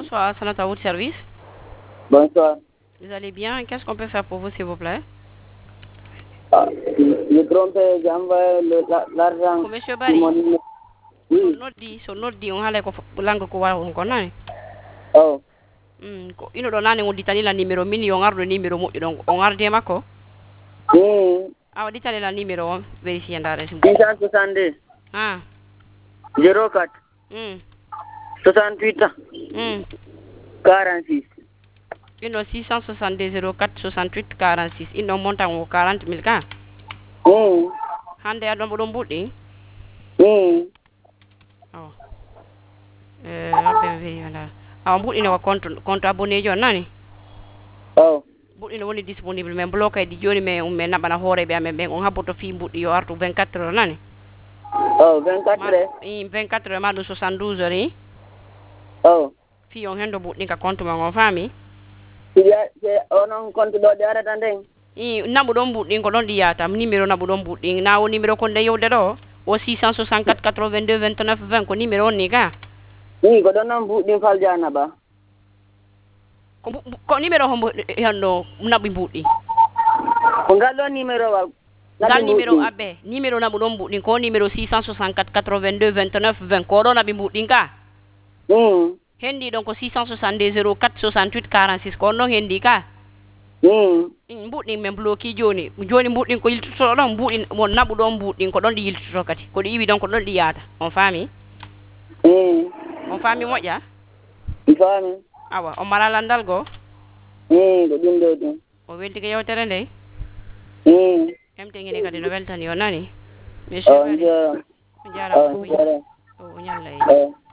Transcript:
Bonsoir, c'est notre service. Bonsoir. Vous allez bien? Qu'est-ce qu'on peut faire pour vous, s'il vous plaît? Je trompe, j'ai envoyé l'argent. Pour Monsieur Barry. Oui. So noddi on haala ko langue ko wara ko nani. Oh. Ko ino do nani on ditani la numéro min yo ngardo numéro mo don on ngarde makko. Awa ditani la numéro on vérifier ndare sim. 662. Ah. 04. 68. 46. Ino 662 04 68 46. Ino montant o 40 000 ka. Hande adon bodon buddi. Oh. Rabbe vérifier ndare. Awa buddi no compte abonné jo nani. Oh. Buddi no woni disponible men bloqué di joni men men nabana hoore be amen ben on habboto fi buddi yo artu 24 heures nani. Oh, 24 heures. 24 heures ma do 72 heures. Oh. Fi on hendo buddi ka compte ma on fami. C'est on compte do de arata ndeng. Nabu don buddi ko don diyata numéro nabu don buddi na o numéro ko de yowde do o 664 82 29 20 ko numéro ni ka. Ko don non buddi faljana ba. Ko numéro hombo hando nabi buddi. Ko gallo numéro wa. Gal numéro abe numéro nabu don buddi ko numéro 664 82 29 20 ko do nabi buddi ka. Hendi donc 662 04 68 46 ko non hendi ka. Buddi men bloki joni buddi ko yiltuto don buddi mo nabu don buddi ko don di yiltuto kati ko di iwi donc ko don di yata on fami. On fami moja. Fami. Awa o mara landal go. Ko dum do. O welti ke yewtere ndey. Emte ngene kadi no weltani o nani. Monsieur. Jara. O nyalla.